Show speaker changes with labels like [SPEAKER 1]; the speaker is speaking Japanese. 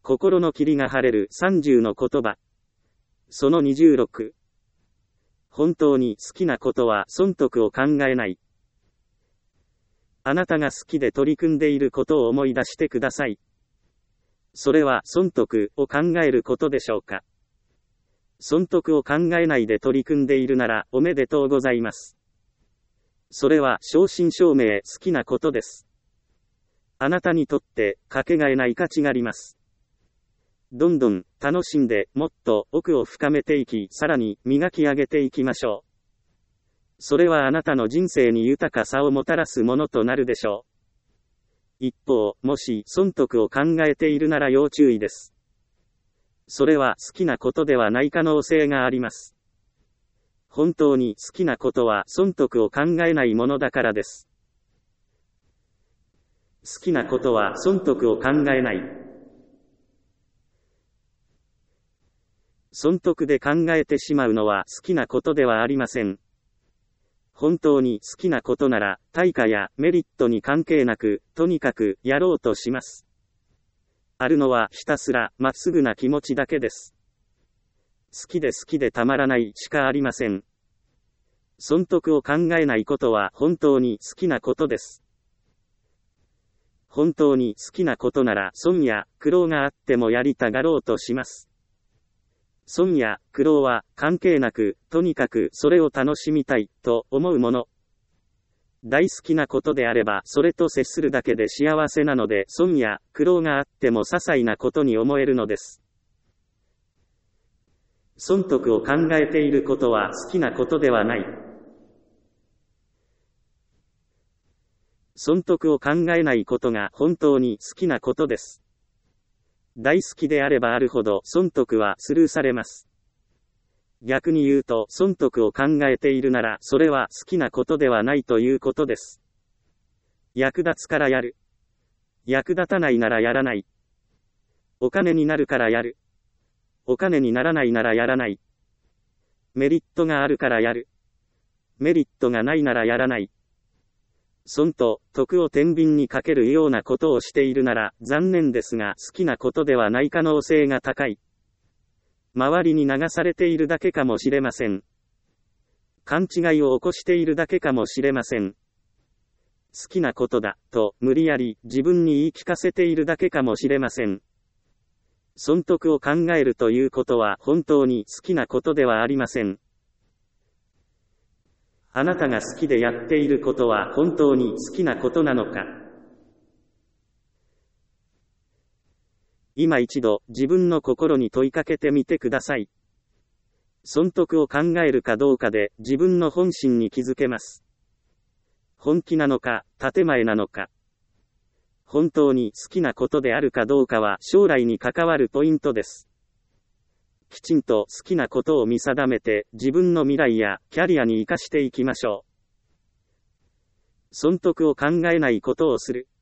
[SPEAKER 1] 心の霧が晴れる30の言葉。その26。本当に好きなことは損得を考えない。あなたが好きで取り組んでいることを思い出してください。それは損得を考えることでしょうか。損得を考えないで取り組んでいるならおめでとうございます。それは正真正銘好きなことです。あなたにとってかけがえない価値があります。どんどん楽しんでもっと奥を深めていき、さらに磨き上げていきましょう。それはあなたの人生に豊かさをもたらすものとなるでしょう。一方、もし損得を考えているなら要注意です。それは好きなことではない可能性があります。本当に好きなことは損得を考えないものだからです。好きなことは損得を考えない。損得で考えてしまうのは好きなことではありません。本当に好きなことなら、対価やメリットに関係なく、とにかくやろうとします。あるのはひたすらまっすぐな気持ちだけです。好きでたまらないしかありません。損得を考えないことは本当に好きなことです。本当に好きなことなら損や苦労があってもやりたがろうとします。損や苦労は関係なく、とにかくそれを楽しみたいと思うもの。大好きなことであればそれと接するだけで幸せなので、損や苦労があっても些細なことに思えるのです。損得を考えていることは好きなことではない。損得を考えないことが本当に好きなことです。大好きであればあるほど損得はスルーされます。逆に言うと損得を考えているならそれは好きなことではないということです。役立つからやる。役立たないならやらない。お金になるからやる。お金にならないならやらない。メリットがあるからやる。メリットがないならやらない。損と得を天秤にかけるようなことをしているなら残念ですが好きなことではない可能性が高い。周りに流されているだけかもしれません。勘違いを起こしているだけかもしれません。好きなことだと無理やり自分に言い聞かせているだけかもしれません。損得を考えるということは本当に好きなことではありません。あなたが好きでやっていることは本当に好きなことなのか。今一度自分の心に問いかけてみてください。損得を考えるかどうかで自分の本心に気づけます。本気なのか、建前なのか。本当に好きなことであるかどうかは将来に関わるポイントです。きちんと好きなことを見定めて自分の未来やキャリアに生かしていきましょう。損得を考えないことをする。